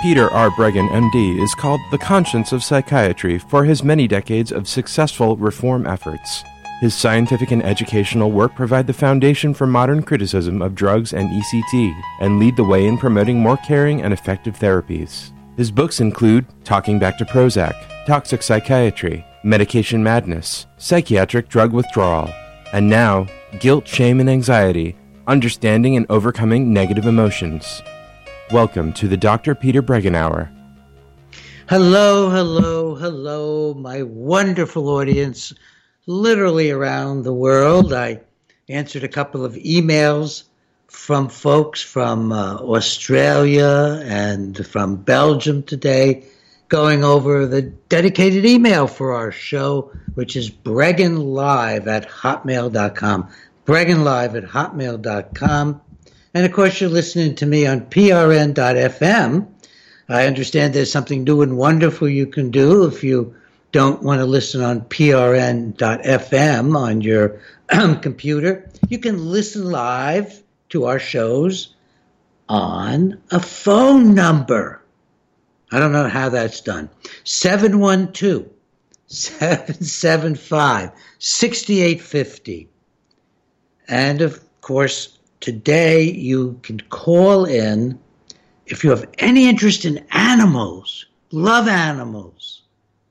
Peter R. Breggin, MD, is called the conscience of psychiatry for his many decades of successful reform efforts. His scientific and educational work provide the foundation for modern criticism of drugs and ECT and lead the way in promoting more caring and effective therapies. His books include Talking Back to Prozac, Toxic Psychiatry, Medication Madness, Psychiatric Drug Withdrawal, and now, Guilt, Shame, and Anxiety, Understanding and Overcoming Negative Emotions. Welcome to the Dr. Peter Breggin Hour. Hello, hello, hello, my wonderful audience, literally around the world. I answered a couple of emails from folks from Australia and from Belgium today, going over the dedicated email for our show, which is bregginlive@hotmail.com. bregginlive@hotmail.com. And of course, you're listening to me on prn.fm. I understand there's something new and wonderful you can do if you don't want to listen on prn.fm on your computer. You can listen live to our shows on a phone number. I don't know how that's done. 712-775-6850. And of course, today you can call in if you have any interest in animals, love animals,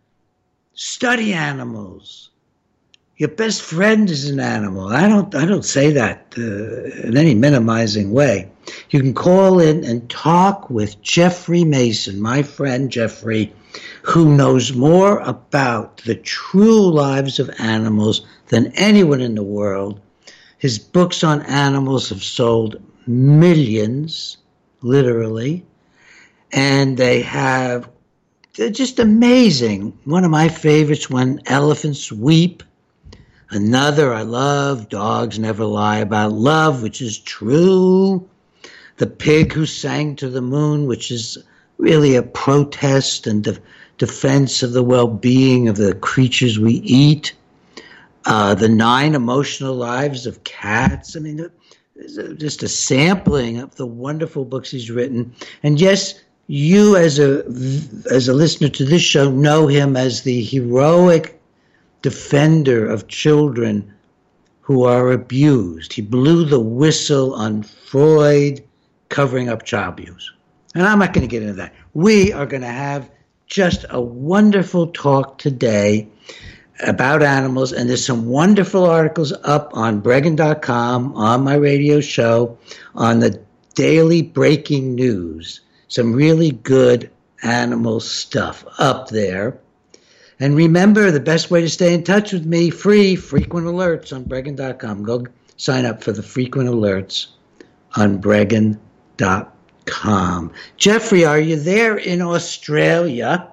study animals. Your best friend is an animal. I don't say that in any minimizing way. You can call in and talk with Jeffrey Mason, my friend Jeffrey, who knows more about the true lives of animals than anyone in the world. His books on animals have sold millions, literally, and they're just amazing. One of my favorites, When Elephants Weep. Another I love, Dogs Never Lie About Love, which is true. The Pig Who Sang to the Moon, which is really a protest and defense of the well-being of the creatures we eat. The 9 Emotional Lives of Cats. I mean, just a sampling of the wonderful books he's written. And yes, you as a listener to this show know him as the heroic defender of children who are abused. He blew the whistle on Freud covering up child abuse. And I'm not going to get into that. We are going to have just a wonderful talk today about animals, and there's some wonderful articles up on Breggin.com, on my radio show, on the daily breaking news. Some really good animal stuff up there. And remember, the best way to stay in touch with me, free, frequent alerts on Breggin.com. Go sign up for the frequent alerts on Breggin.com. Jeffrey, are you there in Australia?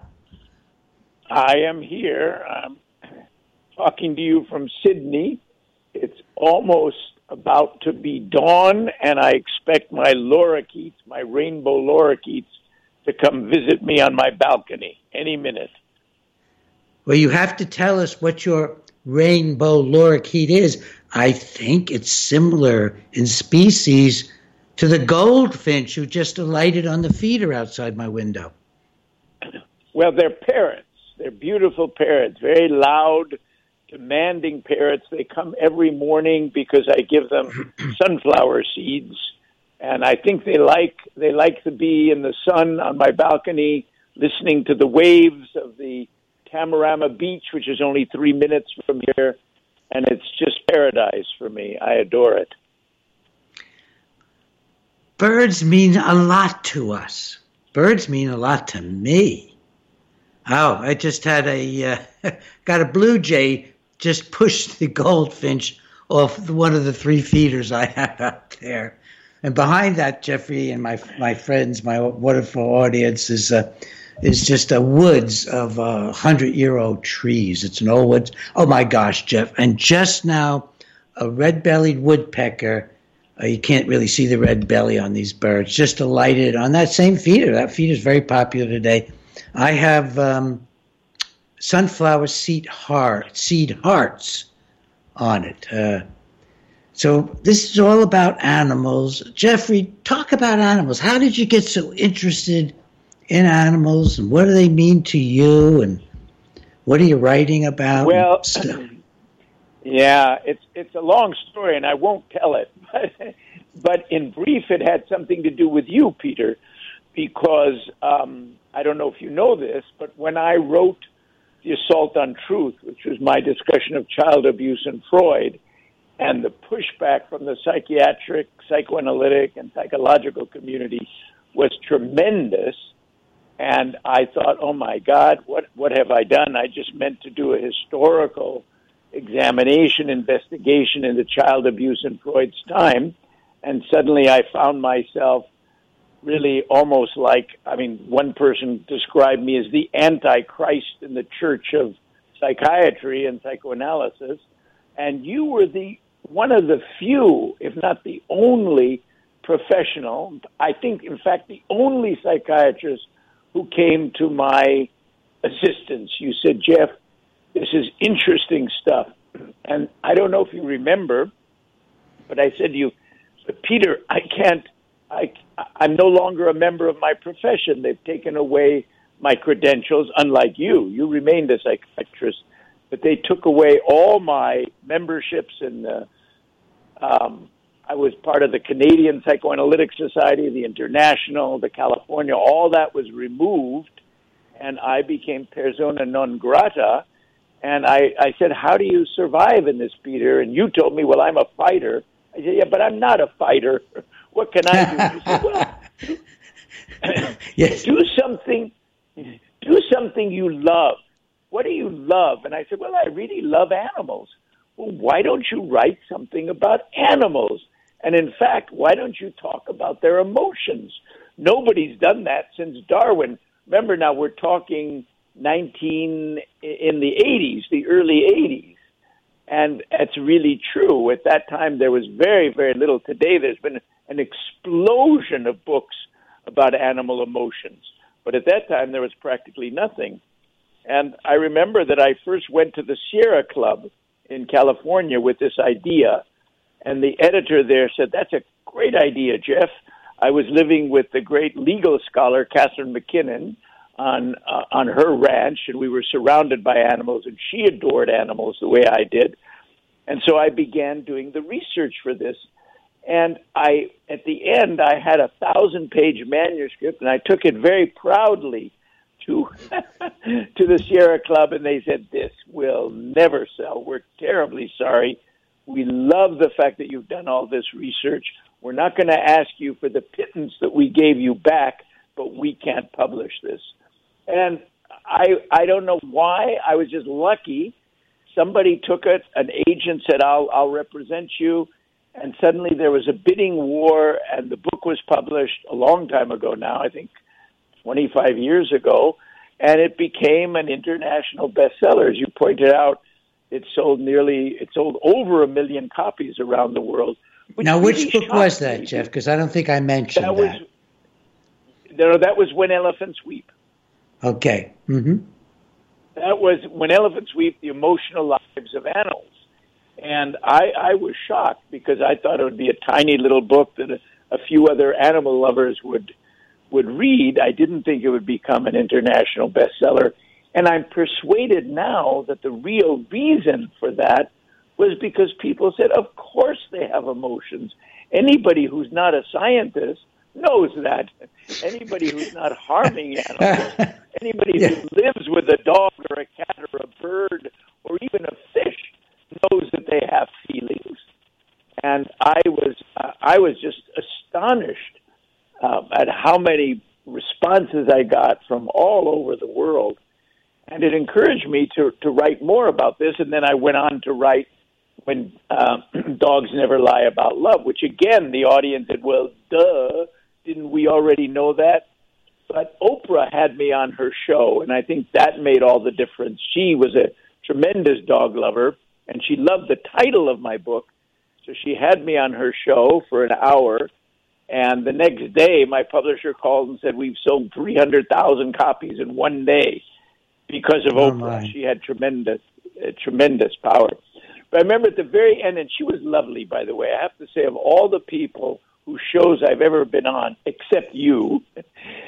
I am here. I'm talking to you from Sydney. It's almost about to be dawn, and I expect my lorikeets, my rainbow lorikeets, to come visit me on my balcony any minute. Well, you have to tell us what your rainbow lorikeet is. I think it's similar in species to the goldfinch who just alighted on the feeder outside my window. Well, they're parrots. They're beautiful parrots, very loud, demanding parrots. They come every morning because I give them sunflower seeds, and I think they like to be in the sun on my balcony, listening to the waves of the Tamarama Beach, which is only 3 minutes from here, and it's just paradise for me. I adore it. Birds mean a lot to us. Birds mean a lot to me. Oh, I just had got a blue jay just pushed the goldfinch off one of the 3 feeders I have out there. And behind that, Jeffrey and my friends, my wonderful audience, is just a woods of 100-year-old trees. It's an old woods. Oh, my gosh, Jeff. And just now, a red-bellied woodpecker, you can't really see the red belly on these birds, just alighted on that same feeder. That feeder is very popular today. I have sunflower seed hearts on it. So this is all about animals. Jeffrey, talk about animals. How did you get so interested in animals, and what do they mean to you, and what are you writing about? Well, yeah, it's a long story, and I won't tell it. But in brief, it had something to do with you, Peter, because I don't know if you know this, but when I wrote The Assault on Truth, which was my discussion of child abuse and Freud, and the pushback from the psychiatric, psychoanalytic, and psychological community was tremendous. And I thought, oh my God, what have I done? I just meant to do a historical examination, investigation into child abuse in Freud's time. And suddenly I found myself really almost like, one person described me as the Antichrist in the church of psychiatry and psychoanalysis. And you were one of the few, if not the only professional, I think, in fact, the only psychiatrist who came to my assistance. You said, Jeff, this is interesting stuff. And I don't know if you remember, but I said to you, but Peter, I'm no longer a member of my profession. They've taken away my credentials, unlike you. You remained a psychiatrist, but they took away all my memberships, and I was part of the Canadian Psychoanalytic Society, the International, the California. All that was removed, and I became persona non grata. And I said, how do you survive in this, Peter? And you told me, well, I'm a fighter. I said, yeah, but I'm not a fighter. What can I do? You said, well, yes. do something you love. What do you love? And I said, well, I really love animals. Well, why don't you write something about animals? And in fact, why don't you talk about their emotions? Nobody's done that since Darwin. Remember, now we're talking in the 80s, the early 80s. And that's really true. At that time, there was very, very little. Today, there's been an explosion of books about animal emotions. But at that time, there was practically nothing. And I remember that I first went to the Sierra Club in California with this idea. And the editor there said, that's a great idea, Jeff. I was living with the great legal scholar, Catherine McKinnon, on her ranch, and we were surrounded by animals, and she adored animals the way I did. And so I began doing the research for this. And at the end, I had a 1,000-page manuscript, and I took it very proudly to the Sierra Club, and they said, this will never sell. We're terribly sorry. We love the fact that you've done all this research. We're not going to ask you for the pittance that we gave you back, but we can't publish this. And I don't know why. I was just lucky. Somebody took it. An agent said, I'll represent you. And suddenly there was a bidding war, and the book was published a long time ago now, I think 25 years ago, and it became an international bestseller. As you pointed out, it sold over 1 million copies around the world. Now, which book was that, Jeff? Because I don't think I mentioned that. That was When Elephants Weep. Okay. Mm-hmm. That was When Elephants Weep, The Emotional Lives of Animals. And I was shocked because I thought it would be a tiny little book that a few other animal lovers would read. I didn't think it would become an international bestseller. And I'm persuaded now that the real reason for that was because people said, of course they have emotions. Anybody who's not a scientist knows that. Anybody who's not harming animals, anybody who lives with a dog or a cat or a bird or even a fish knows that they have feelings. And I was just astonished at how many responses I got from all over the world. And it encouraged me to write more about this. And then I went on to write When Dogs Never Lie About Love, which again, the audience said, well, duh, didn't we already know that? But Oprah had me on her show, and I think that made all the difference. She was a tremendous dog lover, and she loved the title of my book. So she had me on her show for an hour, and the next day my publisher called and said, we've sold 300,000 copies in one day because of Oprah. My. She had tremendous power. But I remember at the very end, and she was lovely, by the way. I have to say, of all the people whose shows I've ever been on, except you,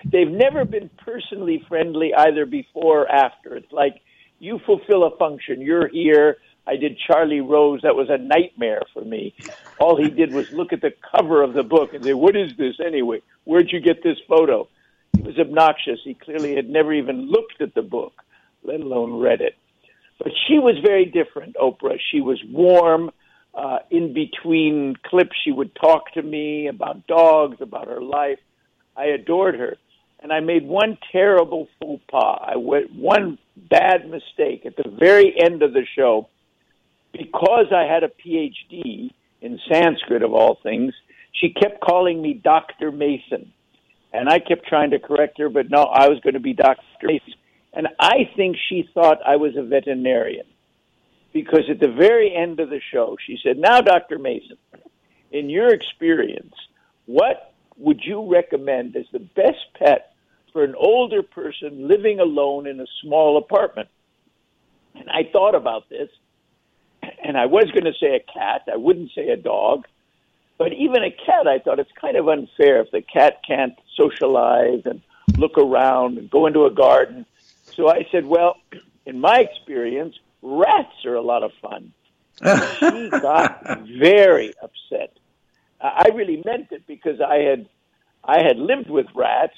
they've never been personally friendly either before or after. It's like, you fulfill a function. You're here. I did Charlie Rose. That was a nightmare for me. All he did was look at the cover of the book and say, what is this anyway? Where'd you get this photo? He was obnoxious. He clearly had never even looked at the book, let alone read it. But she was very different, Oprah. She was warm. In between clips, she would talk to me about dogs, about her life. I adored her. And I made one terrible faux pas. One bad mistake at the very end of the show. Because I had a PhD in Sanskrit, of all things, she kept calling me Dr. Mason. And I kept trying to correct her, but no, I was going to be Dr. Mason. And I think she thought I was a veterinarian. Because at the very end of the show, she said, now, Dr. Mason, in your experience, what would you recommend as the best pet for an older person living alone in a small apartment? And I thought about this, and I was going to say a cat. I wouldn't say a dog. But even a cat, I thought it's kind of unfair if the cat can't socialize and look around and go into a garden. So I said, well, in my experience, rats are a lot of fun. She got very upset. I really meant it because I had lived with rats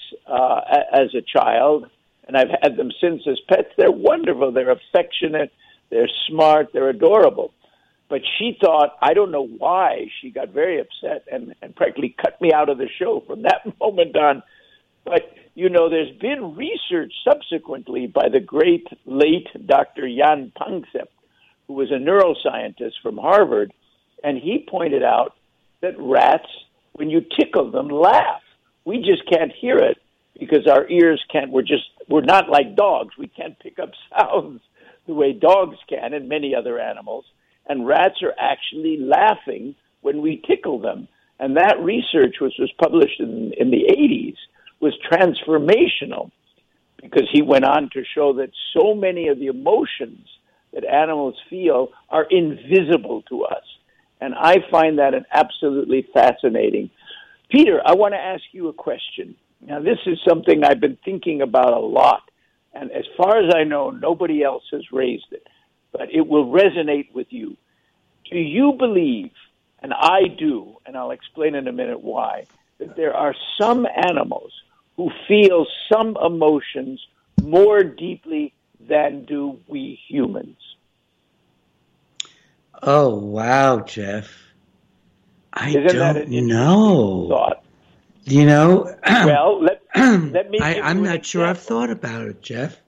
as a child, and I've had them since as pets. They're wonderful. They're affectionate. They're smart. They're adorable. But she thought, I don't know why, she got very upset and practically cut me out of the show from that moment on. But, you know, there's been research subsequently by the great late Dr. Jan Panksepp, who was a neuroscientist from Harvard, and he pointed out that rats, when you tickle them, laugh. We just can't hear it because our ears can't. We're not like dogs. We can't pick up sounds the way dogs can and many other animals. And rats are actually laughing when we tickle them. And that research, which was published in the 80s, was transformational because he went on to show that so many of the emotions that animals feel are invisible to us. And I find that an absolutely fascinating. Peter, I want to ask you a question. Now, this is something I've been thinking about a lot. And as far as I know, nobody else has raised it. But it will resonate with you. Do you believe, and I do, and I'll explain in a minute why, that there are some animals who feel some emotions more deeply than do we humans? Oh, wow, Jeff. Isn't that an interesting thought? You know, well, let me. I'm not sure I've thought about it, Jeff.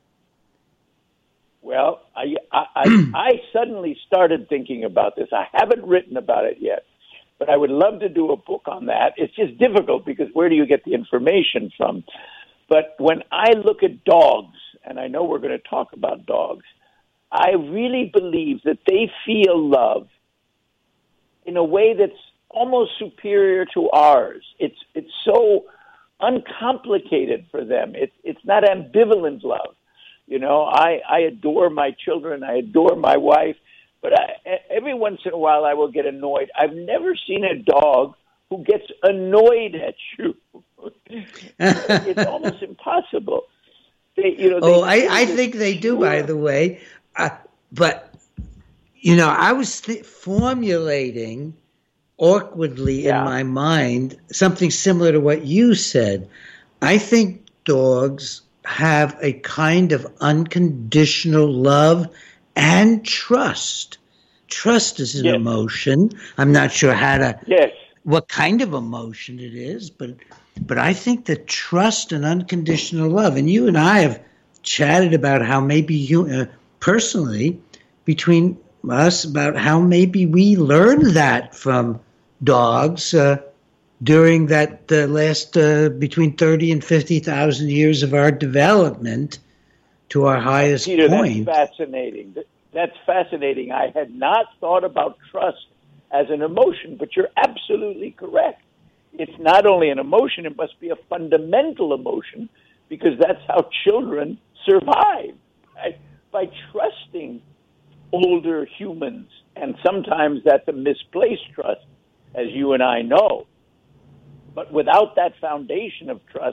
Well, I suddenly started thinking about this. I haven't written about it yet, but I would love to do a book on that. It's just difficult because where do you get the information from? But when I look at dogs, and I know we're going to talk about dogs, I really believe that they feel love in a way that's almost superior to ours. It's so uncomplicated for them. It's not ambivalent love. You know, I adore my children. I adore my wife. But every once in a while I will get annoyed. I've never seen a dog who gets annoyed at you. It's almost impossible. I think they do, by the way. But, you know, I was formulating awkwardly in my mind something similar to what you said. I think dogs have a kind of unconditional love and trust. Trust is an emotion. I'm not sure what kind of emotion it is, but I think that trust and unconditional love, and you and I have chatted about how maybe personally between us about how maybe we learned that from dogs during that last between 30 and 50,000 years of our development to our highest point. That's fascinating. That's fascinating. I had not thought about trust as an emotion, but you're absolutely correct. It's not only an emotion, it must be a fundamental emotion because that's how children survive, right? By trusting older humans. And sometimes that's a misplaced trust, as you and I know. But without that foundation of trust,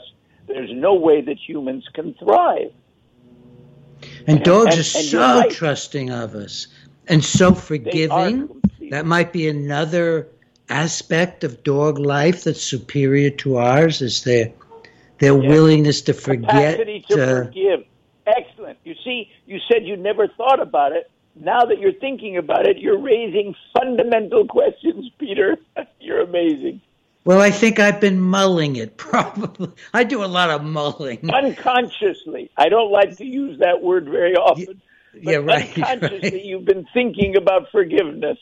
there's no way that humans can thrive. And dogs are so trusting of us and so forgiving. That might be another aspect of dog life that's superior to ours, is their willingness to forget. Capacity to forgive. Excellent. You see, you said you never thought about it. Now that you're thinking about it, you're raising fundamental questions, Peter. You're amazing. Well, I think I've been mulling it, probably. I do a lot of mulling. Unconsciously. I don't like to use that word very often. But unconsciously, you've been thinking about forgiveness.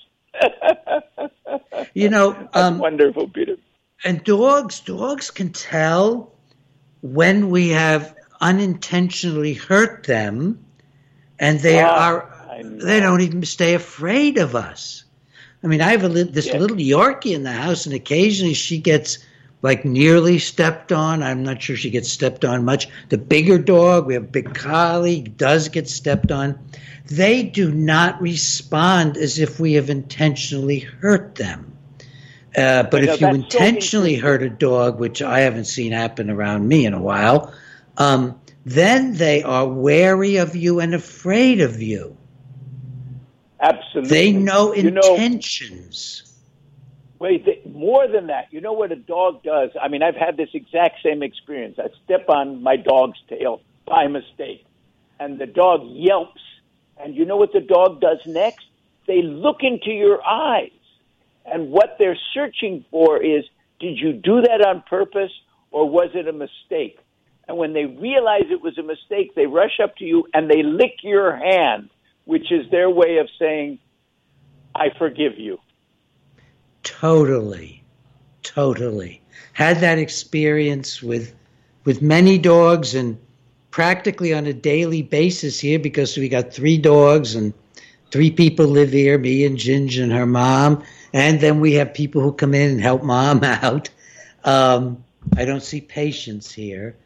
That's wonderful, Peter. And dogs can tell when we have unintentionally hurt them, and they don't even stay afraid of us. I mean, I have this little Yorkie in the house, and occasionally she gets nearly stepped on. I'm not sure she gets stepped on much. The bigger dog, we have a big collie, does get stepped on. They do not respond as if we have intentionally hurt them. But if you intentionally hurt a dog, which I haven't seen happen around me in a while, then they are wary of you and afraid of you. Absolutely. They know intentions. More than that, you know what a dog does? I mean, I've had this exact same experience. I step on my dog's tail by mistake, and the dog yelps. And you know what the dog does next? They look into your eyes. And what they're searching for is, did you do that on purpose, or was it a mistake? And when they realize it was a mistake, they rush up to you and they lick your hand, which is their way of saying, I forgive you. Totally. Had that experience with many dogs, and practically on a daily basis here, because we got 3 dogs and 3 people live here, me and Ginger and her mom. And then we have people who come in and help Mom out. I don't see patients here.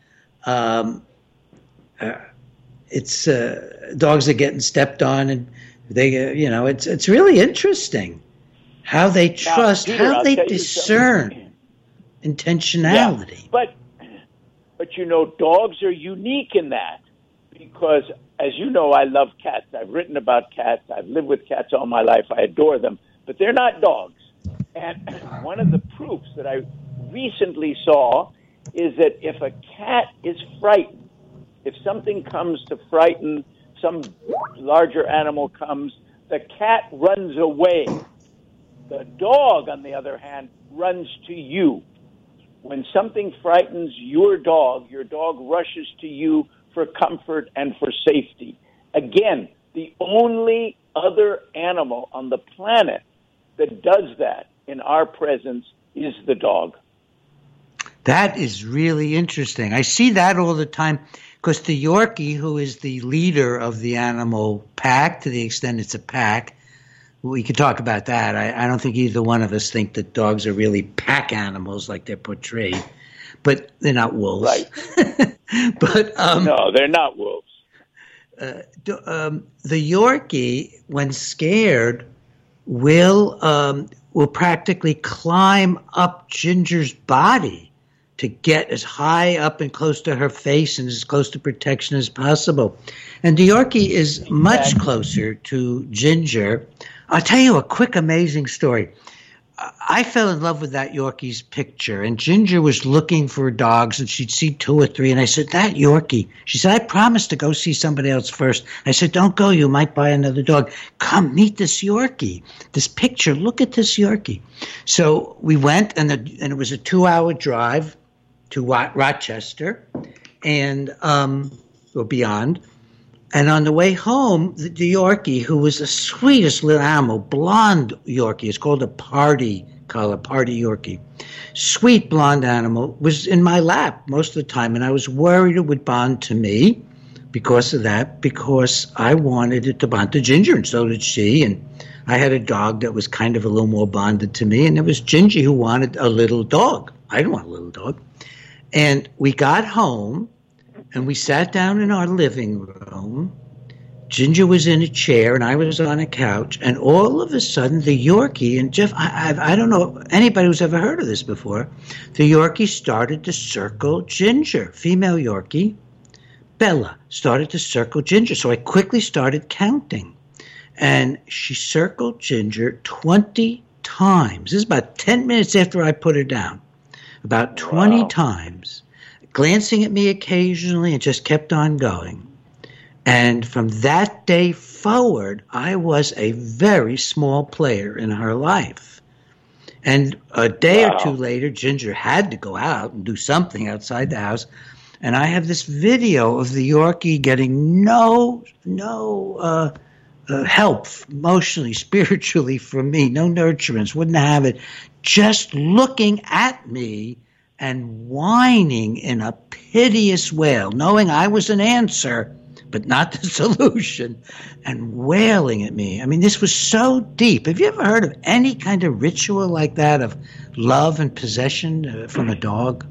It's dogs are getting stepped on, and they, it's really interesting how they trust, Peter, how they discern intentionality. Yeah, but dogs are unique in that, because, as you know, I love cats. I've written about cats. I've lived with cats all my life. I adore them. But they're not dogs. And one of the proofs that I recently saw is that if a cat is frightened, if something comes to frighten, some larger animal comes, the cat runs away. The dog, on the other hand, runs to you. When something frightens your dog rushes to you for comfort and for safety. Again, the only other animal on the planet that does that in our presence is the dog. That is really interesting. I see that all the time, because the Yorkie, who is the leader of the animal pack, to the extent it's a pack, we could talk about that. I don't think either one of us think that dogs are really pack animals like they're portrayed, but they're not wolves. Right. But no, they're not wolves. The Yorkie, when scared, will practically climb up Ginger's body to get as high up and close to her face and as close to protection as possible. And the Yorkie is much closer to Ginger. I'll tell you a quick, amazing story. I fell in love with that Yorkie's picture, and Ginger was looking for dogs, and she'd see 2 or 3, and I said, that Yorkie. She said, I promised to go see somebody else first. I said, don't go, you might buy another dog. Come, meet this Yorkie. This picture, look at this Yorkie. So we went, and it was a 2-hour drive to Rochester, and or beyond. And on the way home, the Yorkie, who was the sweetest little animal, blonde Yorkie, it's called a party color, party Yorkie, sweet blonde animal, was in my lap most of the time. And I was worried it would bond to me because of that, because I wanted it to bond to Ginger, and so did she. And I had a dog that was kind of a little more bonded to me, and it was Ginger who wanted a little dog. I didn't want a little dog. And we got home, and we sat down in our living room, Ginger was in a chair and I was on a couch, and all of a sudden the Yorkie, and Jeff, I don't know anybody who's ever heard of this before, the Yorkie started to circle Ginger, female Yorkie. Bella started to circle Ginger, so I quickly started counting. And she circled Ginger 20 times. This is about 10 minutes after I put her down. About 20 times, glancing at me occasionally, and just kept on going. And from that day forward, I was a very small player in her life. And a day or two later, Ginger had to go out and do something outside the house. And I have this video of the Yorkie getting no help emotionally, spiritually from me, no nurturance, wouldn't have it, just looking at me and whining in a piteous wail, knowing I was an answer, but not the solution, and wailing at me. I mean, this was so deep. Have you ever heard of any kind of ritual like that of love and possession from a dog?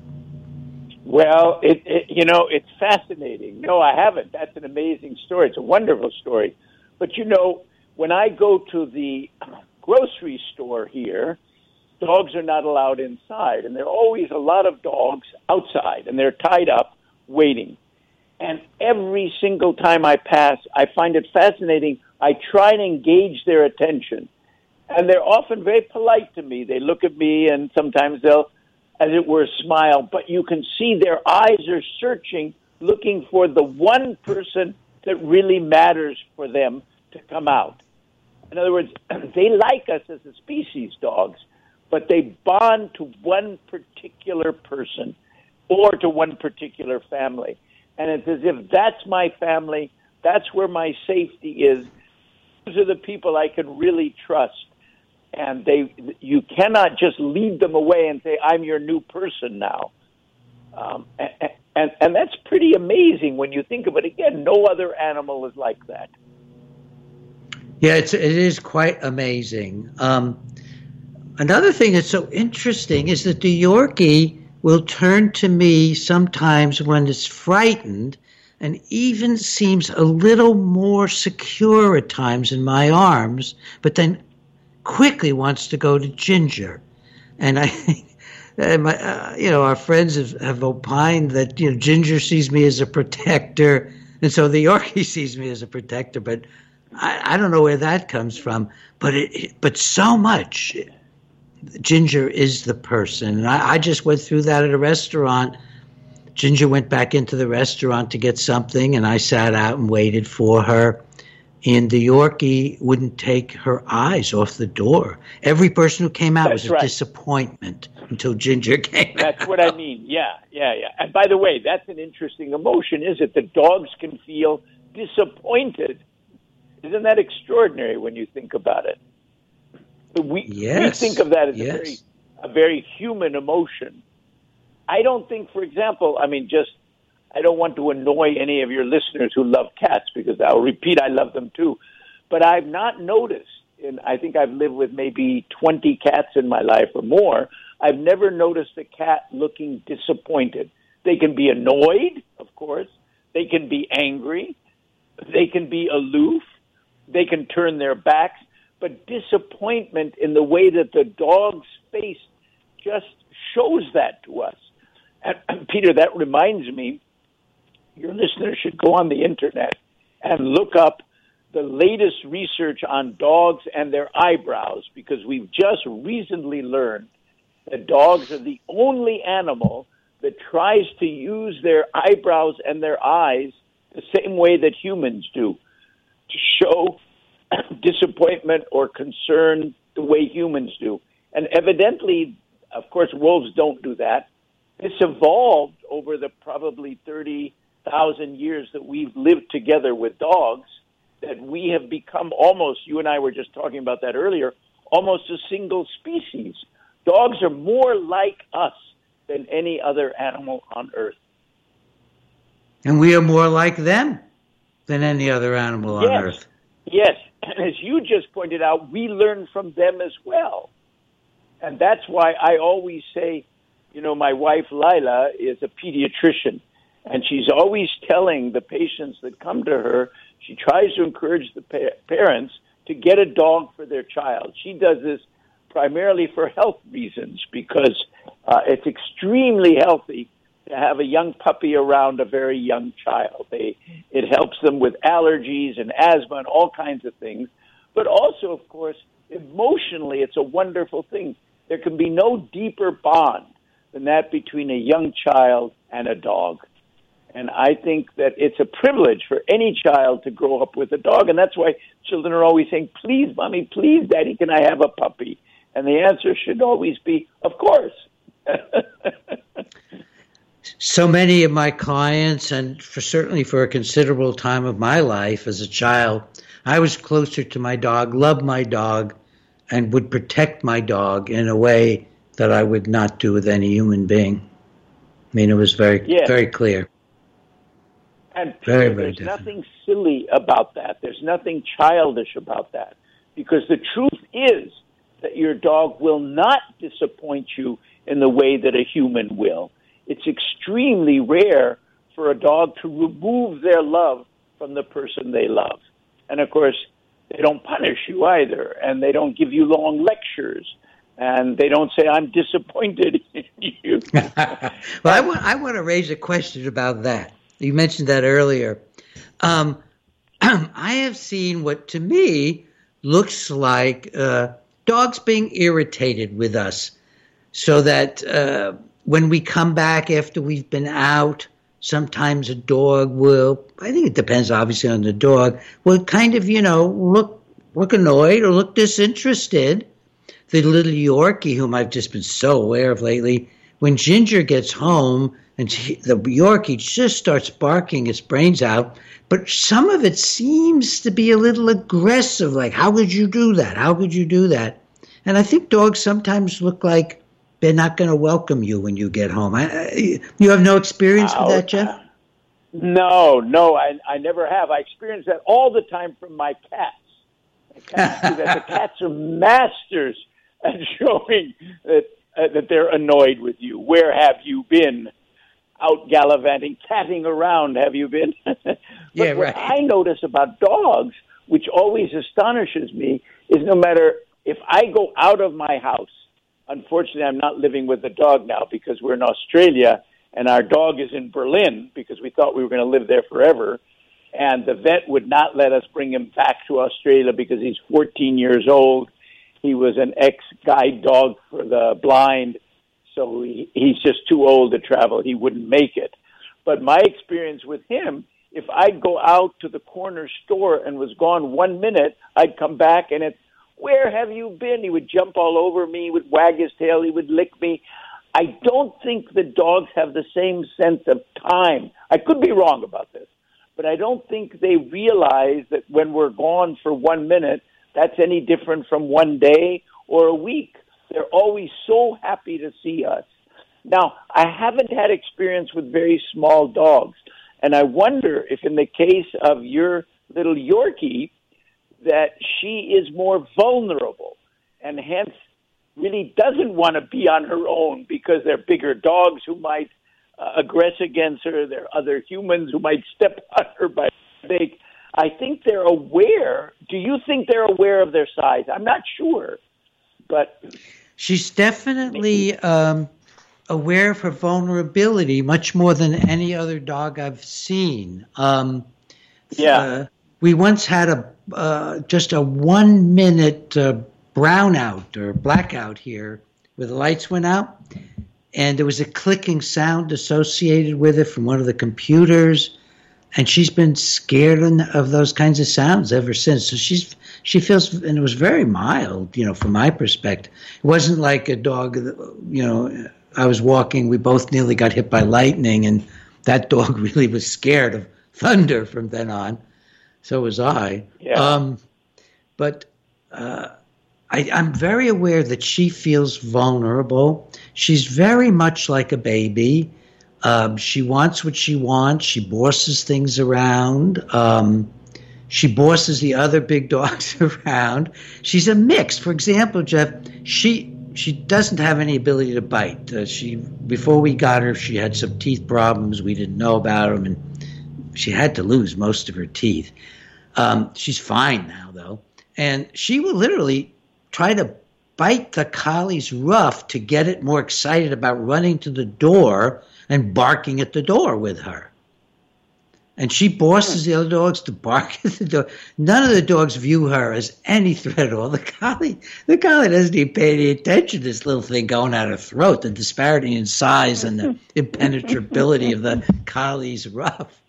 Well, it's fascinating. No, I haven't. That's an amazing story. It's a wonderful story. But, when I go to the grocery store here, dogs are not allowed inside. And there are always a lot of dogs outside, and they're tied up waiting. And every single time I pass, I find it fascinating. I try and engage their attention. And they're often very polite to me. They look at me, and sometimes they'll, as it were, smile. But you can see their eyes are searching, looking for the one person that really matters for them to come out. In other words, they like us as a species, dogs, but they bond to one particular person or to one particular family. And it's as if that's my family, that's where my safety is. Those are the people I can really trust. And you cannot just lead them away and say, I'm your new person now. And that's pretty amazing when you think of it. Again, no other animal is like that. Yeah, it is quite amazing. Another thing that's so interesting is that the Yorkie will turn to me sometimes when it's frightened and even seems a little more secure at times in my arms, but then quickly wants to go to Ginger. And I think our friends have opined that Ginger sees me as a protector, and so the Yorkie sees me as a protector. But I don't know where that comes from. But so much, Ginger is the person. And I just went through that at a restaurant. Ginger went back into the restaurant to get something, and I sat out and waited for her. And the Yorkie wouldn't take her eyes off the door. Every person who came out was a disappointment until Ginger came out. That's what I mean. Yeah. And by the way, that's an interesting emotion, is it? The dogs can feel disappointed. Isn't that extraordinary when you think about it? We think of that as a very human emotion. I don't think, for example, I don't want to annoy any of your listeners who love cats, because I'll repeat, I love them too. But I've not noticed, and I think I've lived with maybe 20 cats in my life or more, I've never noticed a cat looking disappointed. They can be annoyed, of course. They can be angry. They can be aloof. They can turn their backs. But disappointment in the way that the dog's face just shows that to us. And Peter, that reminds me, your listeners should go on the internet and look up the latest research on dogs and their eyebrows, because we've just recently learned that dogs are the only animal that tries to use their eyebrows and their eyes the same way that humans do, to show disappointment or concern the way humans do. And evidently, of course, wolves don't do that. This evolved over the probably 30,000 years that we've lived together with dogs, that we have become almost, you and I were just talking about that earlier, almost a single species. Dogs are more like us than any other animal on Earth. And we are more like them than any other animal on Earth. Yes, and as you just pointed out, we learn from them as well. And that's why I always say, my wife, Lila, is a pediatrician, and she's always telling the patients that come to her, she tries to encourage the parents to get a dog for their child. She does this primarily for health reasons because it's extremely healthy to have a young puppy around a very young child. It helps them with allergies and asthma and all kinds of things. But also, of course, emotionally, it's a wonderful thing. There can be no deeper bond than that between a young child and a dog. And I think that it's a privilege for any child to grow up with a dog. And that's why children are always saying, please, Mommy, please, Daddy, can I have a puppy? And the answer should always be, of course. So many of my clients, and certainly for a considerable time of my life as a child, I was closer to my dog, loved my dog, and would protect my dog in a way that I would not do with any human being. I mean, it was very clear. And Peter, there's nothing silly about that. There's nothing childish about that. Because the truth is that your dog will not disappoint you in the way that a human will. It's extremely rare for a dog to remove their love from the person they love. And, of course, they don't punish you either, and they don't give you long lectures, and they don't say, I'm disappointed in you. Well, I want to raise a question about that. You mentioned that earlier. I have seen what, to me, looks like dogs being irritated with us, so that when we come back after we've been out, sometimes a dog will, I think it depends obviously on the dog, will kind of, look annoyed or look disinterested. The little Yorkie, whom I've just been so aware of lately, when Ginger gets home and the Yorkie just starts barking its brains out, but some of it seems to be a little aggressive, like, how could you do that? How could you do that? And I think dogs sometimes look like they're not going to welcome you when you get home. You have no experience with that, Jeff? No, I never have. I experience that all the time from my cats. The cats are masters at showing that they're annoyed with you. Where have you been? Out gallivanting, catting around, have you been? But yeah, right. What I notice about dogs, which always astonishes me, is no matter if I go out of my house, unfortunately I'm not living with the dog now because we're in Australia, and our dog is in Berlin because we thought we were going to live there forever. And the vet would not let us bring him back to Australia because he's 14 years old. He was an ex-guide dog for the blind, so he's just too old to travel. He wouldn't make it. But my experience with him, if I'd go out to the corner store and was gone 1 minute, I'd come back and it's, where have you been? He would jump all over me, he would wag his tail, he would lick me. I don't think the dogs have the same sense of time. I could be wrong about this, but I don't think they realize that when we're gone for 1 minute, that's any different from 1 day or a week. They're always so happy to see us. Now, I haven't had experience with very small dogs, and I wonder if in the case of your little Yorkie, that she is more vulnerable and hence really doesn't want to be on her own because there are bigger dogs who might aggress against her. There are other humans who might step on her by mistake. I think they're aware. Do you think they're aware of their size? I'm not sure, but she's definitely aware of her vulnerability much more than any other dog I've seen. We once had just a 1 minute brownout or blackout here where the lights went out, and there was a clicking sound associated with it from one of the computers, and she's been scared of those kinds of sounds ever since. So she feels, and it was very mild, from my perspective. It wasn't like a dog that, I was walking, we both nearly got hit by lightning, and that dog really was scared of thunder from then on. So was I. Yeah. But I'm very aware that she feels vulnerable. She's very much like a baby. She wants what she wants. She bosses things around. She bosses the other big dogs around. She's a mix. For example, Jeff, she doesn't have any ability to bite. Before we got her, she had some teeth problems. We didn't know about them, and she had to lose most of her teeth. She's fine now, though. And she will literally try to bite the collie's ruff to get it more excited about running to the door and barking at the door with her. And she bosses the other dogs to bark at the door. None of the dogs view her as any threat at all. The collie doesn't even pay any attention to this little thing going at her throat, the disparity in size and the impenetrability of the collie's ruff.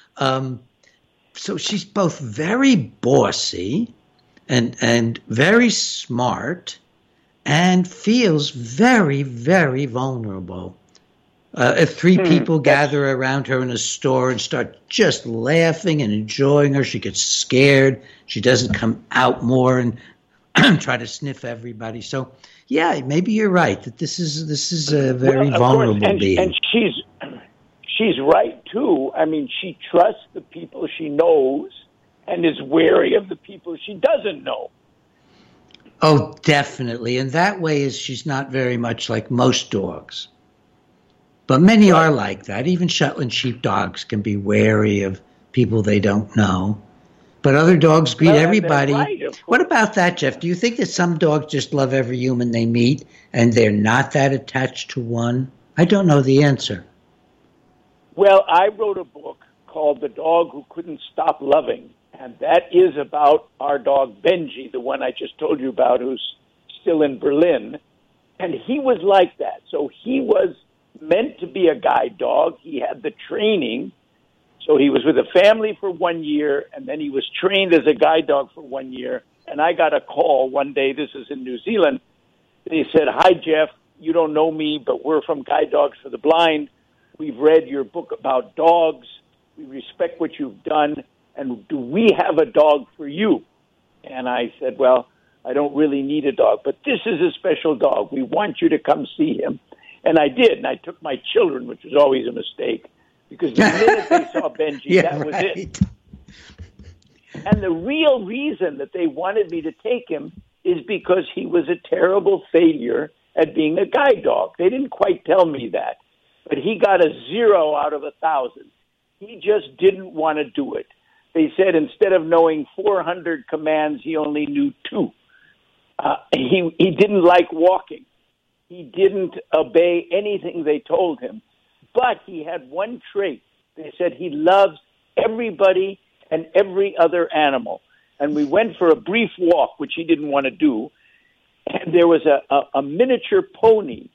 So she's both very bossy and very smart and feels very, very vulnerable. If three people gather around her in a store and start just laughing and enjoying her, she gets scared. She doesn't come out more and try to sniff everybody. So, yeah, maybe you're right that this is a very vulnerable being. And she's right too. I mean, she trusts the people she knows and is wary of the people she doesn't know. Oh, definitely. And that way is she's not very much like most dogs. But many are like that. Even Shetland sheepdogs can be wary of people they don't know. But other dogs greet everybody. Right, what about that, Jeff? Do you think that some dogs just love every human they meet and they're not that attached to one? I don't know the answer. Well, I wrote a book called The Dog Who Couldn't Stop Loving. And that is about our dog Benji, the one I just told you about, who's still in Berlin. And he was like that. So he was meant to be a guide dog. He had the training. So he was with a family for 1 year, and then he was trained as a guide dog for 1 year. And I got a call one day, this is in New Zealand. They said, "Hi, Jeff, you don't know me, but we're from Guide Dogs for the Blind. We've read your book about dogs. We respect what you've done. And do we have a dog for you?" And I said, "Well, I don't really need a dog, but this is a special dog. We want you to come see him." And I did, and I took my children, which was always a mistake, because the minute they saw Benji, that was it. And the real reason that they wanted me to take him is because he was a terrible failure at being a guide dog. They didn't quite tell me that, but he got a 0 out of 1,000. He just didn't want to do it. They said instead of knowing 400 commands, he only knew 2. He didn't like walking. He didn't obey anything they told him. But he had one trait. They said he loves everybody and every other animal. And we went for a brief walk, which he didn't want to do. And there was a miniature pony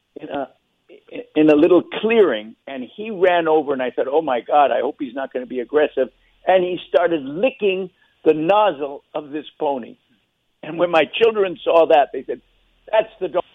in a little clearing. And he ran over, and I said, "Oh, my God, I hope he's not going to be aggressive." And he started licking the nozzle of this pony. And when my children saw that, they said, "That's the dog."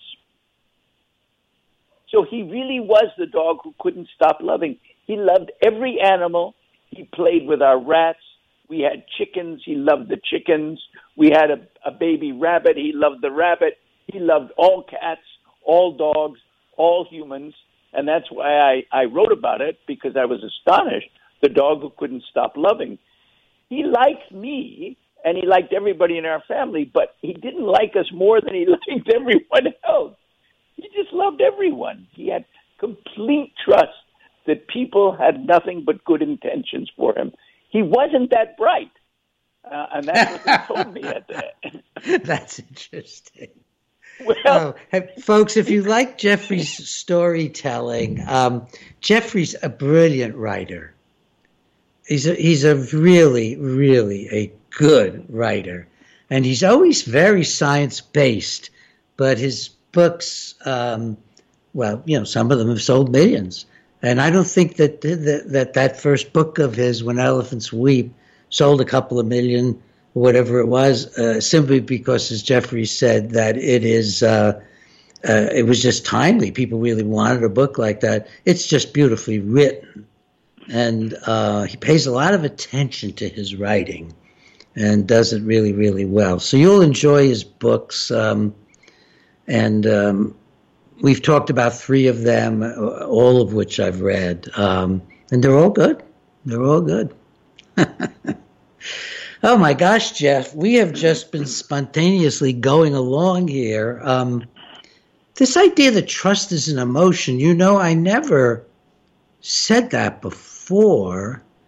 So he really was the dog who couldn't stop loving. He loved every animal. He played with our rats. We had chickens. He loved the chickens. We had a baby rabbit. He loved the rabbit. He loved all cats, all dogs, all humans. And that's why I wrote about it, because I was astonished. The dog who couldn't stop loving. He liked me, and he liked everybody in our family, but he didn't like us more than he liked everyone else. He just loved everyone. He had complete trust that people had nothing but good intentions for him. He wasn't that bright. And that's what they told me at that. That's interesting. Well, folks, if you like Jeffrey's storytelling, Jeffrey's a brilliant writer. He's a really, really a good writer. And he's always very science-based, but his books, well, you know, some of them have sold millions. And I don't think that first book of his, When Elephants Weep, sold a couple of million, or whatever it was, simply because, as Jeffrey said, that it was just timely. People really wanted a book like that. It's just beautifully written. And he pays a lot of attention to his writing and does it really, really well. So you'll enjoy his books. And we've talked about 3 of them, all of which I've read. And they're all good. They're all good. Oh, my gosh, Jeff. We have just been spontaneously going along here. This idea that trust is an emotion, you know, I never said that before.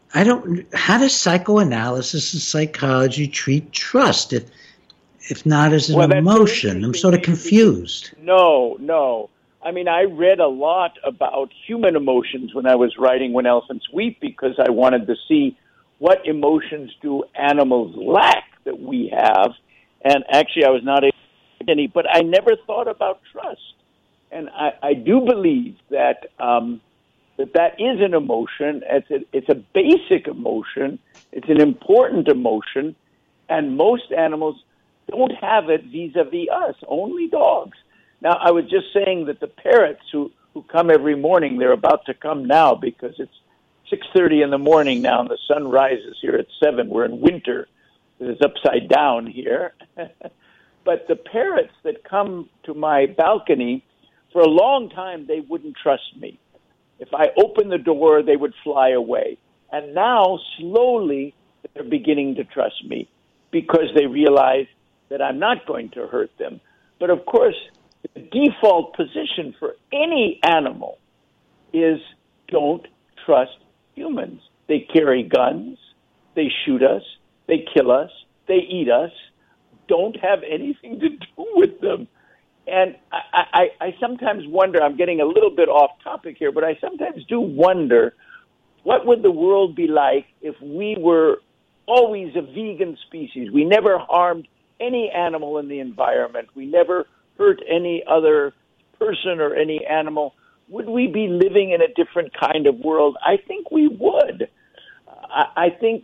How does psychoanalysis and psychology treat trust if not as an emotion? I'm sort of confused. No. I mean, I read a lot about human emotions when I was writing When Elephants Weep because I wanted to see what emotions do animals lack that we have. And actually, I was not able to get any, but I never thought about trust. And I do believe that that is an emotion. It's a basic emotion. It's an important emotion. And most animals don't have it vis-a-vis us, only dogs. Now, I was just saying that the parrots who come every morning, they're about to come now because it's 6:30 in the morning now and the sun rises here at 7. We're in winter. It's upside down here. But the parrots that come to my balcony, for a long time, they wouldn't trust me. If I opened the door, they would fly away. And now, slowly, they're beginning to trust me because they realize that I'm not going to hurt them. But, of course, the default position for any animal is don't trust humans. They carry guns. They shoot us. They kill us. They eat us. Don't have anything to do with them. And I sometimes wonder, I'm getting a little bit off topic here, but I sometimes do wonder, what would the world be like if we were always a vegan species? We never harmed any animal in the environment. We never hurt any other person or any animal. Would we be living in a different kind of world? I think we would. I think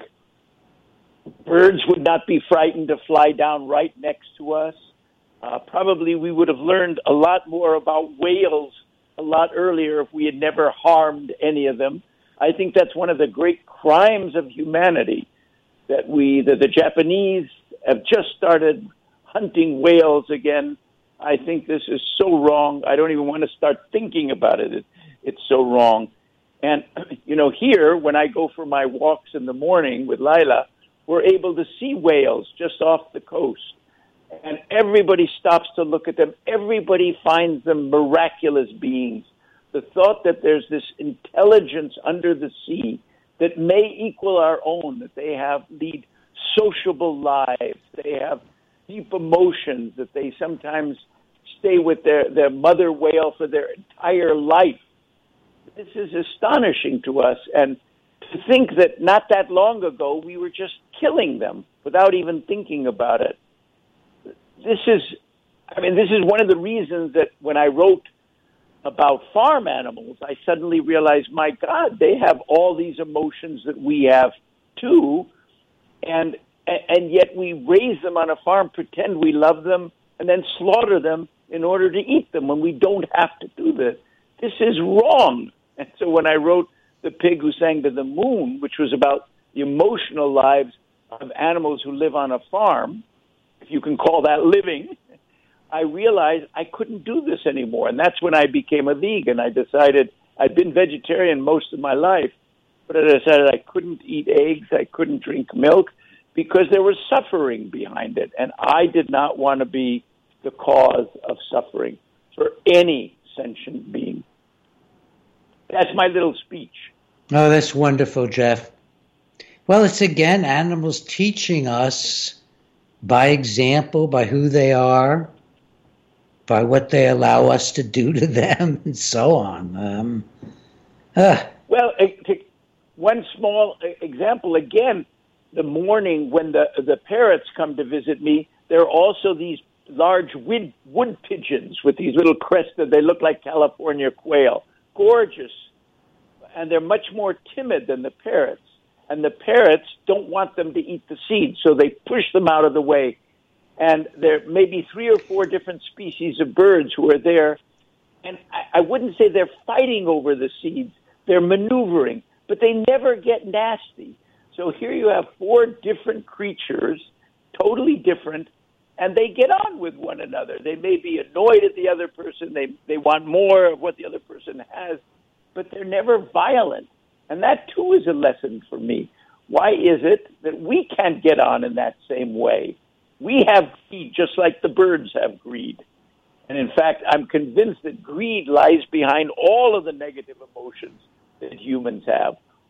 birds would not be frightened to fly down right next to us. Probably we would have learned a lot more about whales a lot earlier if we had never harmed any of them. I think that's one of the great crimes of humanity, that the Japanese have just started hunting whales again. I think this is so wrong. I don't even want to start thinking about it. It's so wrong. And, here, when I go for my walks in the morning with Lila, we're able to see whales just off the coast. And everybody stops to look at them. Everybody finds them miraculous beings. The thought that there's this intelligence under the sea that may equal our own, that they lead sociable lives, they have deep emotions, that they sometimes stay with their mother whale for their entire life. This is astonishing to us. And to think that not that long ago we were just killing them without even thinking about it. This is one of the reasons that when I wrote about farm animals, I suddenly realized, my God, they have all these emotions that we have too, and yet we raise them on a farm, pretend we love them, and then slaughter them in order to eat them when we don't have to do this. This is wrong. And so when I wrote The Pig Who Sang to the Moon, which was about the emotional lives of animals who live on a farm, if you can call that living, I realized I couldn't do this anymore. And that's when I became a vegan. I decided I'd been vegetarian most of my life, but I decided I couldn't eat eggs, I couldn't drink milk, because there was suffering behind it. And I did not want to be the cause of suffering for any sentient being. That's my little speech. Oh, that's wonderful, Jeff. Well, it's again animals teaching us by example, by who they are, by what they allow us to do to them, and so on. Well, one small example, again, the morning when the parrots come to visit me, there are also these large wood pigeons with these little crested, they look like California quail. Gorgeous. And they're much more timid than the parrots. And the parrots don't want them to eat the seeds, so they push them out of the way. And there may be 3 or 4 different species of birds who are there. And I wouldn't say they're fighting over the seeds. They're maneuvering, but they never get nasty. So here you have 4 different creatures, totally different, and they get on with one another. They may be annoyed at the other person. They want more of what the other person has, but they're never violent. And that, too, is a lesson for me. Why is it that we can't get on in that same way? We have greed just like the birds have greed. And in fact, I'm convinced that greed lies behind all of the negative emotions that humans have.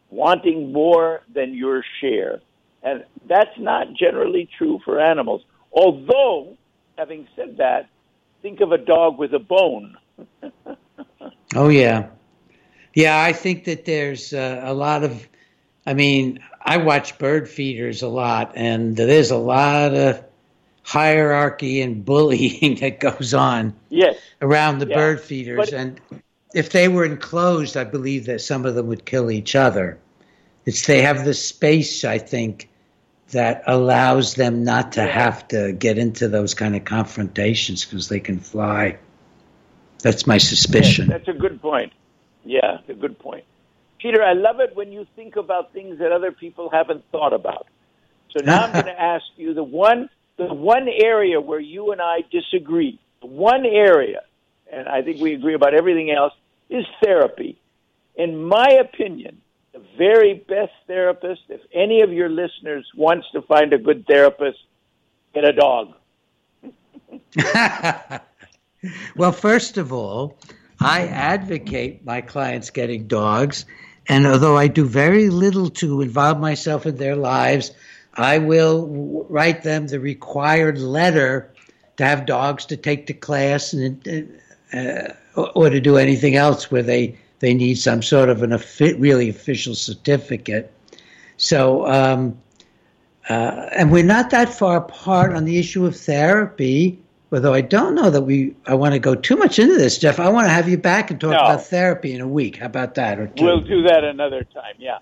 wanting more than your share. And that's not generally true for animals. Although, having said that, think of a dog with a bone. Oh, yeah. Yeah, I think that there's a lot of, I watch bird feeders a lot, and there's a lot of hierarchy and bullying that goes on around the bird feeders. And if they were enclosed, I believe that some of them would kill each other. They have the space, I think, that allows them not to have to get into those kind of confrontations because they can fly. That's my suspicion. That's a good point. Yeah, a good point. Peter, I love it when you think about things that other people haven't thought about. So now I'm going to ask you the one area where you and I disagree, the one area, and I think we agree about everything else, is therapy. In my opinion, the very best therapist, if any of your listeners wants to find a good therapist, get a dog. Well, first of all, I advocate my clients getting dogs, and although I do very little to involve myself in their lives, I will write them the required letter to have dogs to take to class and or to do anything else where they need some sort of really official certificate. So, and we're not that far apart on the issue of therapy, although I don't know that I want to go too much into this, Jeff. I want to have you back and talk about therapy in a week. How about that? Or two? We'll do that another time, yeah.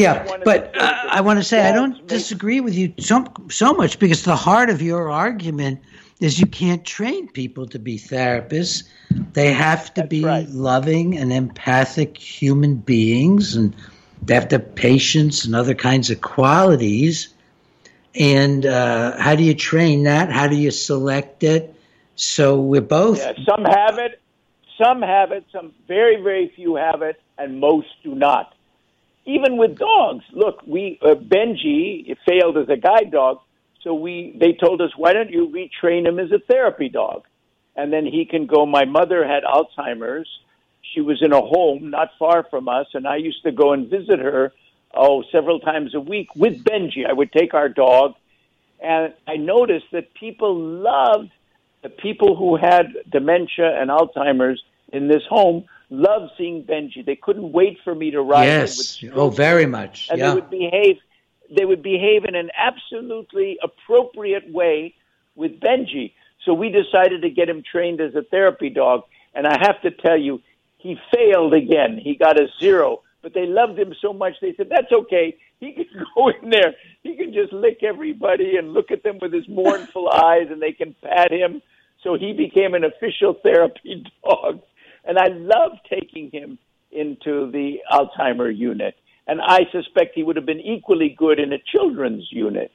I want to say I don't disagree with you so much, because the heart of your argument is you can't train people to be therapists. They have to be loving and empathic human beings, and they have to have patience and other kinds of qualities. And how do you train that? How do you select it? So we're both... Yeah, some have it, some very, very few have it, and most do not. Even with dogs. Look, Benji failed as a guide dog, so they told us, why don't you retrain him as a therapy dog? And then he can go. My mother had Alzheimer's. She was in a home not far from us, and I used to go and visit her several times a week with Benji. I would take our dog, and I noticed that people loved the people who had dementia and Alzheimer's in this home loved seeing Benji. They couldn't wait for me to ride. Yes. Very much. And they would behave in an absolutely appropriate way with Benji. So we decided to get him trained as a therapy dog. And I have to tell you, he failed again. He got a 0. But they loved him so much, they said, that's okay. He can go in there. He can just lick everybody and look at them with his mournful eyes, and they can pat him. So he became an official therapy dog. And I love taking him into the Alzheimer unit. And I suspect he would have been equally good in a children's unit.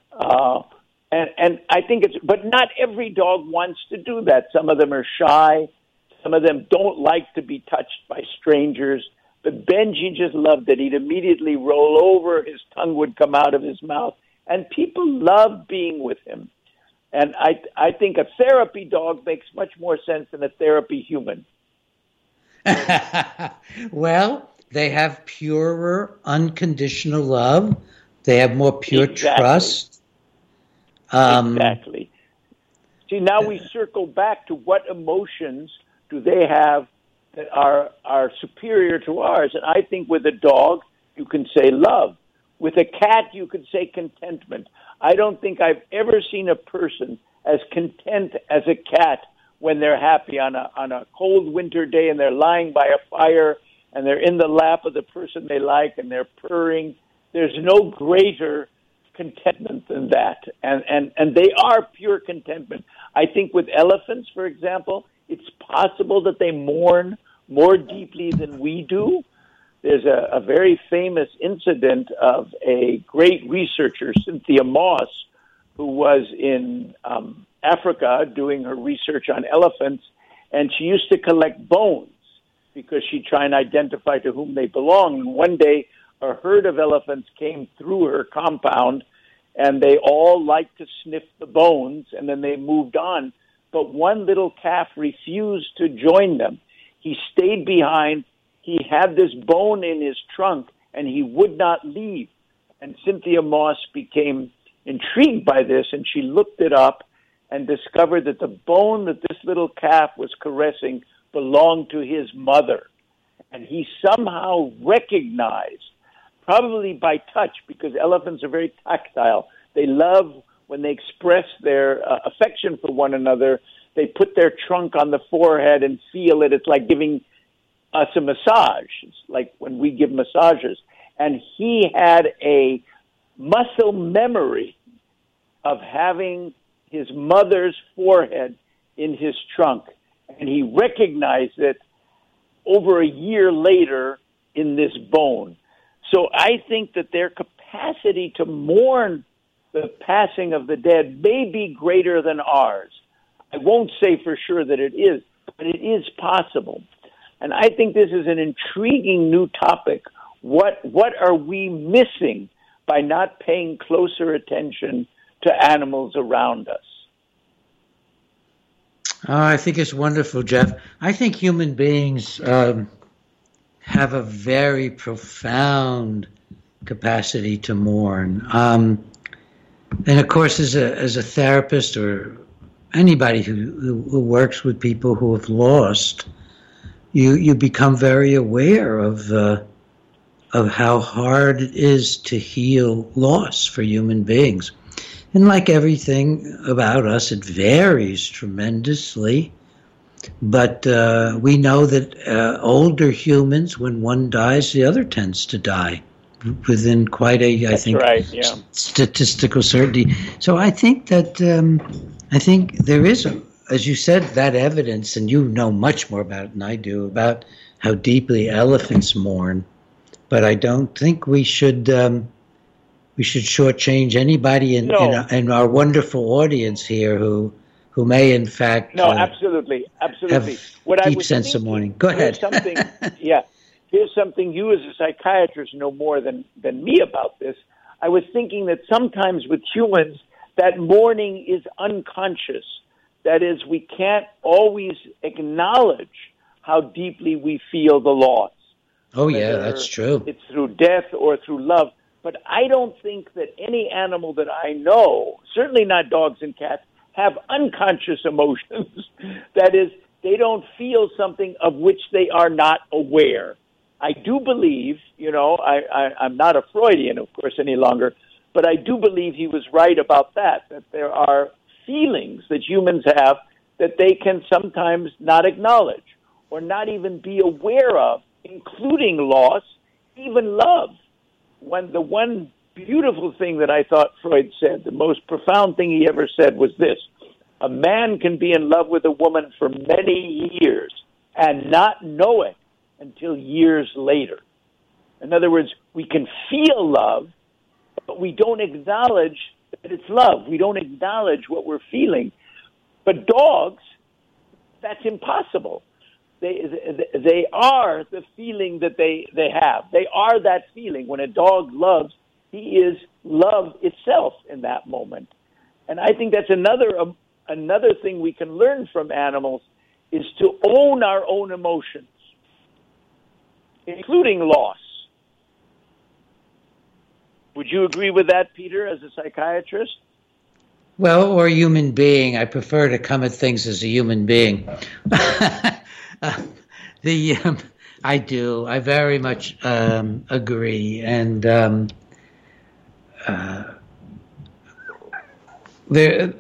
And I think but not every dog wants to do that. Some of them are shy. Some of them don't like to be touched by strangers. But Benji just loved it. He'd immediately roll over. His tongue would come out of his mouth. And people loved being with him. And I think a therapy dog makes much more sense than a therapy human. Well, they have purer, unconditional love. They have more pure trust. Exactly. See, now we circle back to what emotions do they have that are superior to ours. And I think with a dog, you can say love. With a cat, you could say contentment. I don't think I've ever seen a person as content as a cat when they're happy on a cold winter day and they're lying by a fire and they're in the lap of the person they like and they're purring. There's no greater contentment than that. And they are pure contentment. I think with elephants, for example, it's possible that they mourn more deeply than we do. There's a very famous incident of a great researcher, Cynthia Moss, who was in Africa doing her research on elephants, and she used to collect bones because she'd try and identify to whom they belonged. And one day, a herd of elephants came through her compound, and they all liked to sniff the bones, and then they moved on. But one little calf refused to join them. He stayed behind. He had this bone in his trunk, and he would not leave. And Cynthia Moss became intrigued by this, and she looked it up and discovered that the bone that this little calf was caressing belonged to his mother. And he somehow recognized, probably by touch, because elephants are very tactile. They love when they express their affection for one another. They put their trunk on the forehead and feel it. It's like giving us a massage. It's like when we give massages. And he had a muscle memory of having his mother's forehead in his trunk. And he recognized it over a year later in this bone. So I think that their capacity to mourn the passing of the dead may be greater than ours. I won't say for sure that it is, but it is possible. And I think this is an intriguing new topic. What are we missing by not paying closer attention to animals around us? I think it's wonderful, Jeff. I think human beings have a very profound capacity to mourn. And of course, as a therapist or anybody who works with people who have lost, you become very aware of how hard it is to heal loss for human beings. And like everything about us, it varies tremendously. But we know that older humans, when one dies, the other tends to die within quite a, I think, right, yeah, statistical certainty. So I think that I think there is, as you said, that evidence, and you know much more about it than I do, about how deeply elephants mourn. But I don't think we should shortchange anybody in our wonderful audience here who may in fact absolutely have deep sense of mourning. Go ahead. Here's something you as a psychiatrist know more than me about this. I was thinking that sometimes with humans that mourning is unconscious. That is, we can't always acknowledge how deeply we feel the loss. Oh, yeah, that's true. It's through death or through love. But I don't think that any animal that I know, certainly not dogs and cats, have unconscious emotions. That is, they don't feel something of which they are not aware. I do believe, I'm not a Freudian, of course, any longer, but I do believe he was right about that there are feelings that humans have that they can sometimes not acknowledge or not even be aware of, including loss, even love. The one beautiful thing that I thought Freud said, the most profound thing he ever said was this: a man can be in love with a woman for many years and not know it until years later. In other words, we can feel love, but we don't acknowledge that it's love. We don't acknowledge what we're feeling. But dogs, that's impossible. They are the feeling that they have. They are that feeling. When a dog loves, he is love itself in that moment. And I think that's another thing we can learn from animals is to own our own emotions, including loss. Would you agree with that, Peter, as a psychiatrist? Well, or a human being. I prefer to come at things as a human being. I do. I very much agree, and there.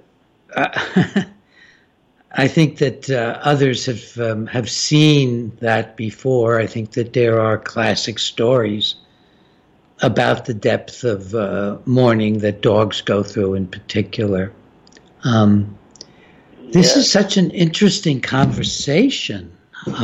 I think that others have seen that before. I think that there are classic stories about the depth of mourning that dogs go through in particular. This is such an interesting conversation.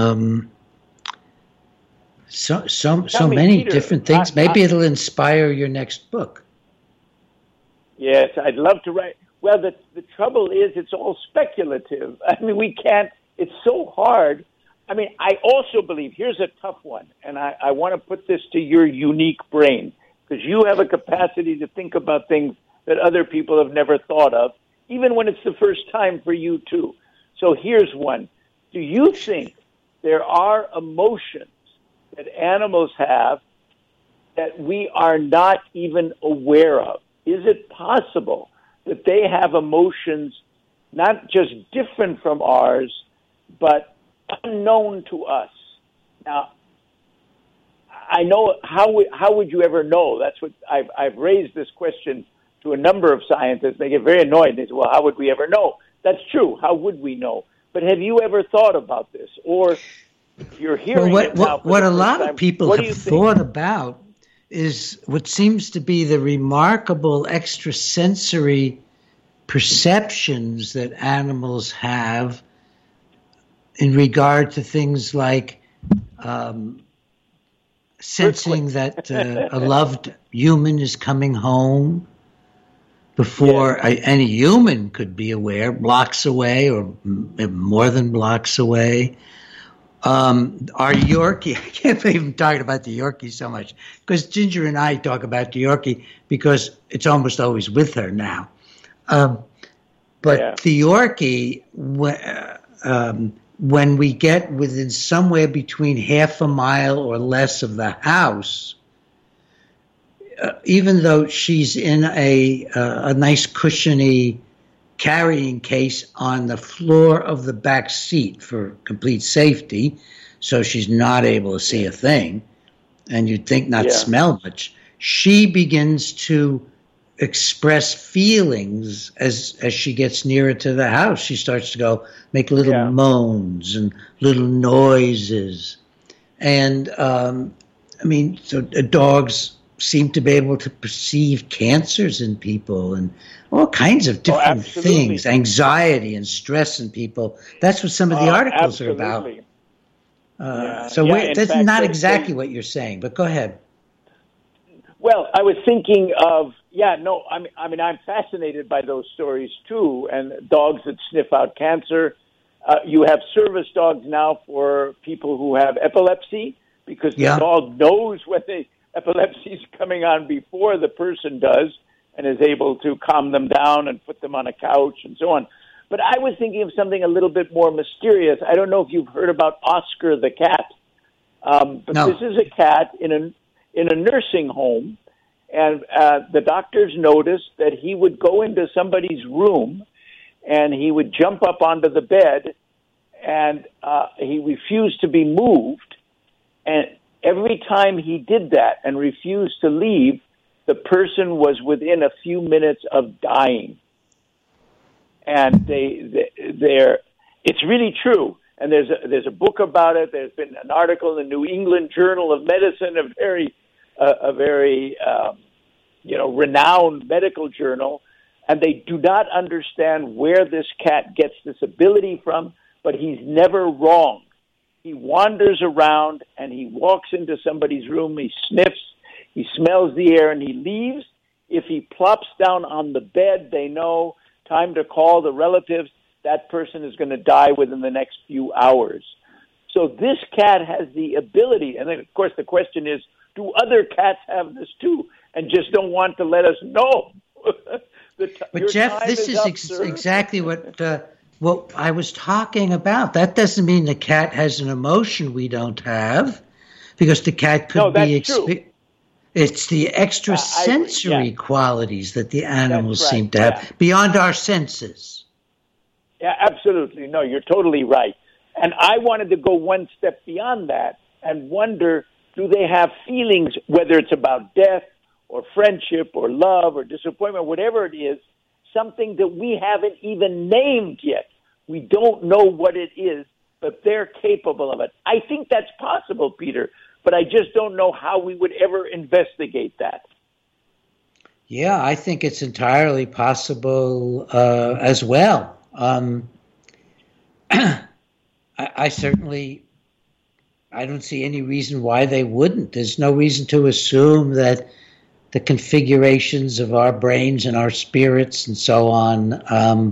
So many Peter, different things. Maybe it'll inspire your next book. Yes, I'd love to write. Well, the trouble is it's all speculative. I mean, we can't, it's so hard. I mean, I also believe, here's a tough one, and I want to put this to your unique brain, because you have a capacity to think about things that other people have never thought of, even when it's the first time for you too. So here's one. Do you think there are emotions that animals have that we are not even aware of? Is it possible that they have emotions not just different from ours, but unknown to us? Now, I know how would you ever know? That's what I've raised this question to a number of scientists. They get very annoyed. They say, well, how would we ever know? That's true. How would we know? But have you ever thought about this? Or you're hearing it now what a lot time. of people have thought about is what seems to be the remarkable extrasensory perceptions that animals have in regard to things like sensing that a loved human is coming home before any human could be aware, blocks away or more than blocks away. Our Yorkie, I can't believe I'm talking about the Yorkie so much, because Ginger and I talk about the Yorkie because it's almost always with her now. But the Yorkie, when we get within somewhere between half a mile or less of the house, even though she's in a nice cushiony carrying case on the floor of the back seat for complete safety, so she's not able to see a thing, and you'd think not smell much, she begins to express feelings as she gets nearer to the house. She starts to make little moans and little noises. And, so dogs seem to be able to perceive cancers in people and all kinds of different things, anxiety and stress in people. That's what some of the articles are about. That's not exactly what you're saying, but go ahead. Well, I was thinking of, I'm fascinated by those stories too, and dogs that sniff out cancer. You have service dogs now for people who have epilepsy, because the dog knows when epilepsy is coming on before the person does, and is able to calm them down and put them on a couch and so on. But I was thinking of something a little bit more mysterious. I don't know if you've heard about Oscar the cat, but this is a cat in a nursing home, and the doctors noticed that he would go into somebody's room and he would jump up onto the bed, and he refused to be moved. And every time he did that and refused to leave, the person was within a few minutes of dying. And it's really true. And there's a book about it. There's been an article in the New England Journal of Medicine, a very renowned medical journal, and they do not understand where this cat gets this ability from, but he's never wrong. He wanders around and he walks into somebody's room, he sniffs, he smells the air, and he leaves. If he plops down on the bed, they know time to call the relatives. That person is going to die within the next few hours. So this cat has the ability, and then, of course, the question is, do other cats have this too and just don't want to let us know? But Jeff, this is exactly what I was talking about. That doesn't mean the cat has an emotion we don't have, because the cat could be... It's the extrasensory qualities that the animals seem to have beyond our senses. Yeah, absolutely. No, you're totally right. And I wanted to go one step beyond that and wonder, do they have feelings, whether it's about death or friendship or love or disappointment, whatever it is, something that we haven't even named yet. We don't know what it is, but they're capable of it. I think that's possible, Peter, but I just don't know how we would ever investigate that. Yeah, I think it's entirely possible as well. I certainly, I don't see any reason why they wouldn't. There's no reason to assume that the configurations of our brains and our spirits and so on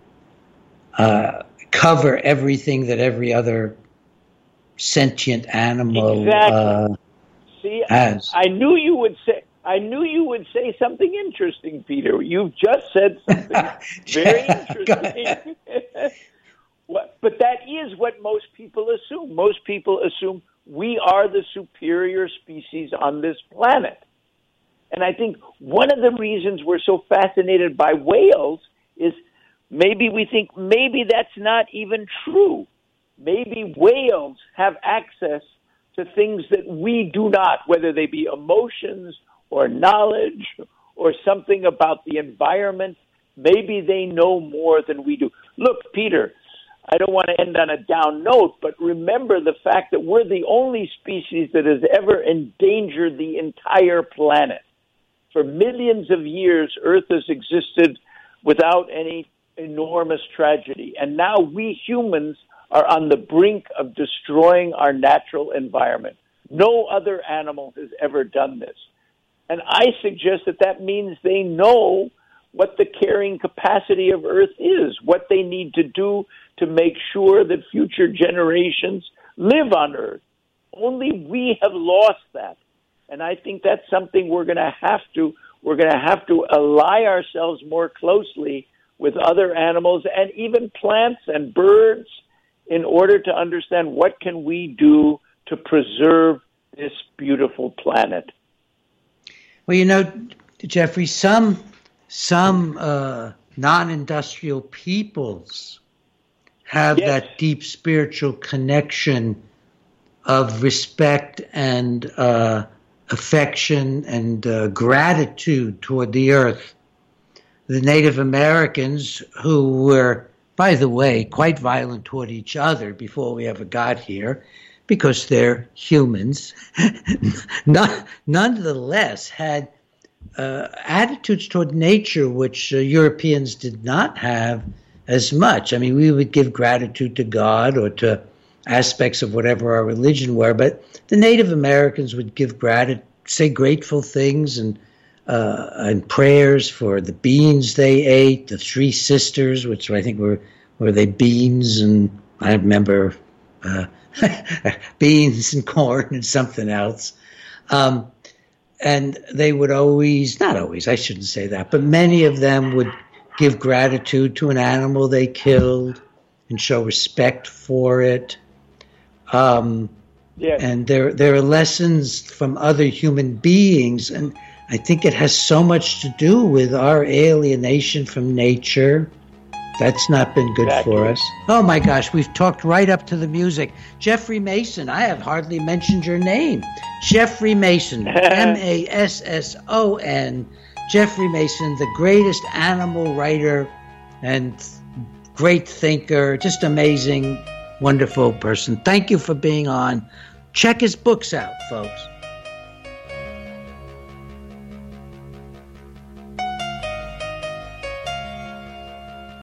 cover everything that every other sentient animal has. I knew you would say something interesting, Peter. You've just said something very interesting. But that is what most people assume. Most people assume we are the superior species on this planet. And I think one of the reasons we're so fascinated by whales is maybe we think maybe that's not even true. Maybe whales have access to things that we do not, whether they be emotions or knowledge or something about the environment. Maybe they know more than we do. Look, Peter, I don't want to end on a down note, but remember the fact that we're the only species that has ever endangered the entire planet. For millions of years, Earth has existed without any enormous tragedy. And now we humans are on the brink of destroying our natural environment. No other animal has ever done this. And I suggest that that means they know what the carrying capacity of Earth is, what they need to do to make sure that future generations live on Earth. Only we have lost that. And I think that's something we're going to have to ally ourselves more closely with other animals and even plants and birds in order to understand what can we do to preserve this beautiful planet. Well, you know, Jeffrey, some non-industrial peoples have that deep spiritual connection of respect and affection and gratitude toward the earth. The Native Americans, who were, by the way, quite violent toward each other before we ever got here, because they're humans, nonetheless had attitudes toward nature which Europeans did not have as much. I mean, we would give gratitude to God or to aspects of whatever our religion were, but the Native Americans would give gratitude, say grateful things and prayers for the beans they ate, the three sisters, which I think were they beans, and I remember beans and corn and something else. And they would always, not always, I shouldn't say that, but many of them would give gratitude to an animal they killed and show respect for it. And there are lessons from other human beings, and I think it has so much to do with our alienation from nature. That's not been good for us. Oh my gosh, we've talked right up to the music. Jeffrey Mason, I have hardly mentioned your name. Jeffrey Mason, Masson. Jeffrey Mason, the greatest animal writer and great thinker, just amazing, wonderful person. Thank you for being on. Check his books out, folks.